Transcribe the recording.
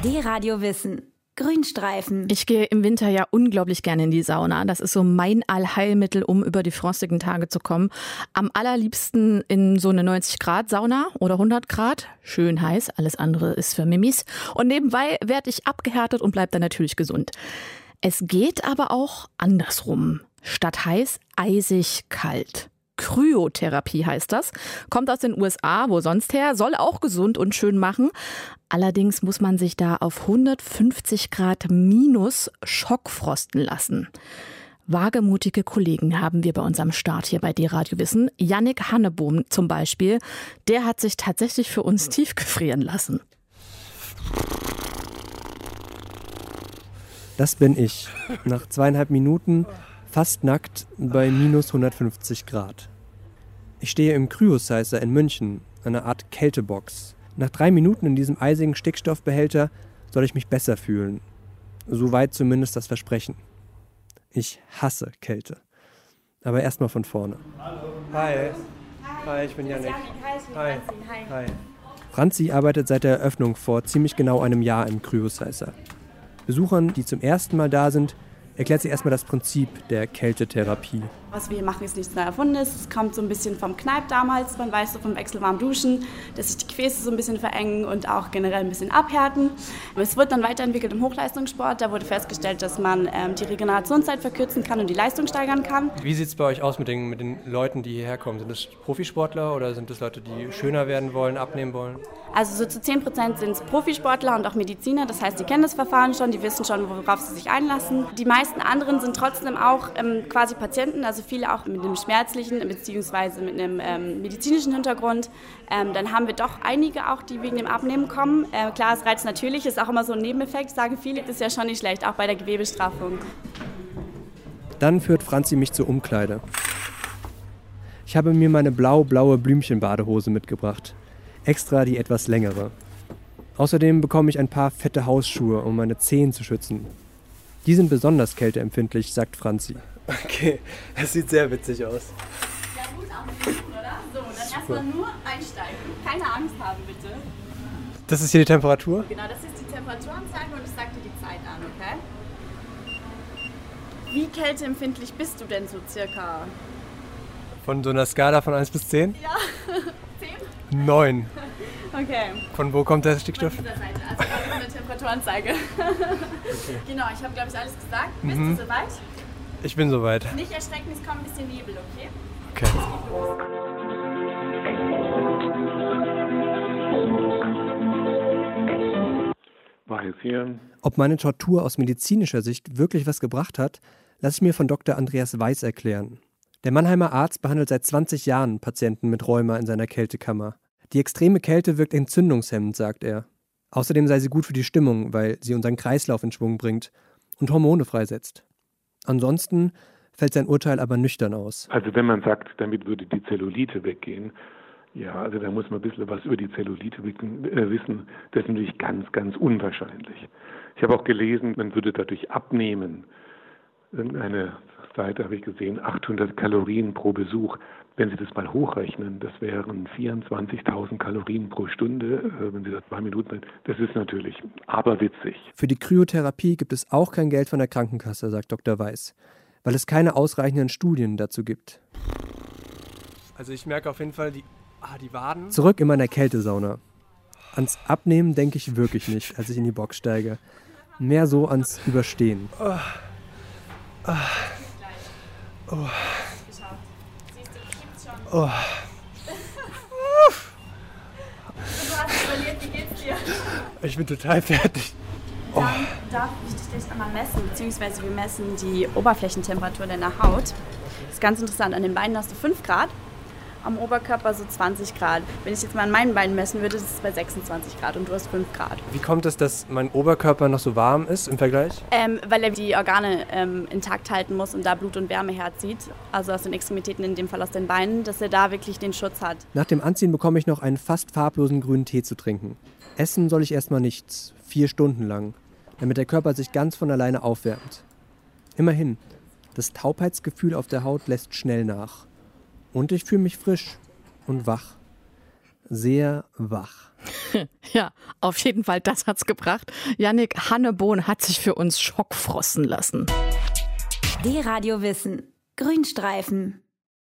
D-Radio Wissen. Grünstreifen. Ich gehe im Winter ja unglaublich gerne in die Sauna. Das ist so mein Allheilmittel, um über die frostigen Tage zu kommen. Am allerliebsten in so eine 90-Grad-Sauna oder 100 Grad. Schön heiß, alles andere ist für Mimis. Und nebenbei werde ich abgehärtet und bleibe dann natürlich gesund. Es geht aber auch andersrum. Statt heiß, eisig kalt. Kryotherapie heißt das, kommt aus den USA, wo sonst her, soll auch gesund und schön machen. Allerdings muss man sich da auf 150 Grad minus schockfrosten lassen. Wagemutige Kollegen haben wir bei unserem Start hier bei D-Radio Wissen. Yannick Hannebohm zum Beispiel, der hat sich tatsächlich für uns tiefgefrieren lassen. Das bin ich. Nach 2,5 Minuten fast nackt bei minus 150 Grad. Ich stehe im Cryosizer in München, einer Art Kältebox. Nach 3 Minuten in diesem eisigen Stickstoffbehälter soll ich mich besser fühlen. Soweit zumindest das Versprechen. Ich hasse Kälte. Aber erstmal von vorne. Hallo. Hi. Hi, ich bin Yannick. Hi. Hi. Franzi arbeitet seit der Eröffnung vor ziemlich genau einem Jahr im Cryosizer. Besuchern, die zum ersten Mal da sind, erklärt sie erstmal das Prinzip der Kältetherapie. Was wir machen, ist nichts neu Erfundenes. Es kommt so ein bisschen vom Kneipp damals. Man weiß so vom wechselwarmen Duschen, dass sich die Gefäße so ein bisschen verengen und auch generell ein bisschen abhärten. Es wird dann weiterentwickelt im Hochleistungssport. Da wurde festgestellt, dass man die Regenerationszeit verkürzen kann und die Leistung steigern kann. Wie sieht es bei euch aus mit den Leuten, die hierher kommen? Sind das Profisportler oder sind das Leute, die schöner werden wollen, abnehmen wollen? Also so zu 10% sind es Profisportler und auch Mediziner. Das heißt, die kennen das Verfahren schon, die wissen schon, worauf sie sich einlassen. Die meisten anderen sind trotzdem auch quasi Patienten, also viele auch mit einem schmerzlichen bzw. mit einem medizinischen Hintergrund. Dann haben wir doch einige auch, die wegen dem Abnehmen kommen. Klar, es reizt natürlich, ist auch immer so ein Nebeneffekt, sagen viele. Das ist ja schon nicht schlecht, auch bei der Gewebestraffung. Dann führt Franzi mich zur Umkleide. Ich habe mir meine blau-blaue Blümchenbadehose mitgebracht. Extra die etwas längere. Außerdem bekomme ich ein paar fette Hausschuhe, um meine Zehen zu schützen. Die sind besonders kälteempfindlich, sagt Franzi. Okay, das sieht sehr witzig aus. Ja gut, auch oder? So, dann erstmal nur einsteigen. Keine Angst haben, bitte. Das ist hier die Temperatur? Genau, das ist die Temperaturanzeige und ich sag dir die Zeit an, okay? Wie kälteempfindlich bist du denn so circa? Von so einer Skala von 1 bis 10? Ja, 10? 9. Okay. Von wo kommt der Stickstoff? Von dieser Seite, also von der Temperaturanzeige. Okay. Genau, ich habe, glaube ich, alles gesagt. Bist du soweit? Ich bin soweit. Nicht erschrecken, es kommt ein bisschen Nebel, okay? Okay. Weiß hier. Ob meine Tortur aus medizinischer Sicht wirklich was gebracht hat, lasse ich mir von Dr. Andreas Weiß erklären. Der Mannheimer Arzt behandelt seit 20 Jahren Patienten mit Rheuma in seiner Kältekammer. Die extreme Kälte wirkt entzündungshemmend, sagt er. Außerdem sei sie gut für die Stimmung, weil sie unseren Kreislauf in Schwung bringt und Hormone freisetzt. Ansonsten fällt sein Urteil aber nüchtern aus. Also wenn man sagt, damit würde die Zellulite weggehen, ja, also da muss man ein bisschen was über die Zellulite wissen. Das ist natürlich ganz, ganz unwahrscheinlich. Ich habe auch gelesen, man würde dadurch abnehmen. Irgendeine Seite habe ich gesehen, 800 Kalorien pro Besuch. Wenn Sie das mal hochrechnen, das wären 24.000 Kalorien pro Stunde, wenn Sie das 2 Minuten, das ist natürlich aberwitzig. Für die Kryotherapie gibt es auch kein Geld von der Krankenkasse, sagt Dr. Weiß, weil es keine ausreichenden Studien dazu gibt. Also ich merke auf jeden Fall die Waden. Zurück in meiner Kältesauna. Ans Abnehmen denke ich wirklich nicht, als ich in die Box steige. Mehr so ans Überstehen. Ich bin total fertig. Dann darf ich dich gleich einmal messen, beziehungsweise wir messen die Oberflächentemperatur deiner Haut. Das ist ganz interessant. An den Beinen hast du 5 Grad, am Oberkörper so 20 Grad. Wenn ich jetzt mal an meinen Beinen messen würde, ist es bei 26 Grad und du hast 5 Grad. Wie kommt es, dass mein Oberkörper noch so warm ist im Vergleich? Weil er die Organe intakt halten muss und da Blut und Wärme herzieht, also aus den Extremitäten, in dem Fall aus den Beinen, dass er da wirklich den Schutz hat. Nach dem Anziehen bekomme ich noch einen fast farblosen grünen Tee zu trinken. Essen soll ich erstmal nichts, 4 Stunden lang, damit der Körper sich ganz von alleine aufwärmt. Immerhin, das Taubheitsgefühl auf der Haut lässt schnell nach. Und ich fühle mich frisch und wach. Sehr wach. Ja, auf jeden Fall, das hat's gebracht. Jannik Hannebohn hat sich für uns schockfrosten lassen. D-Radio Wissen. Grünstreifen.